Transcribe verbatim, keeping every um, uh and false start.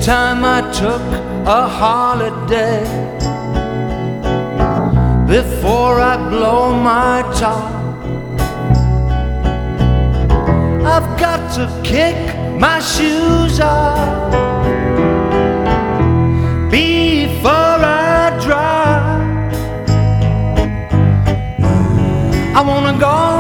time I took a holiday, before I blow my top, I've got to kick my shoes off before I drive. I wanna go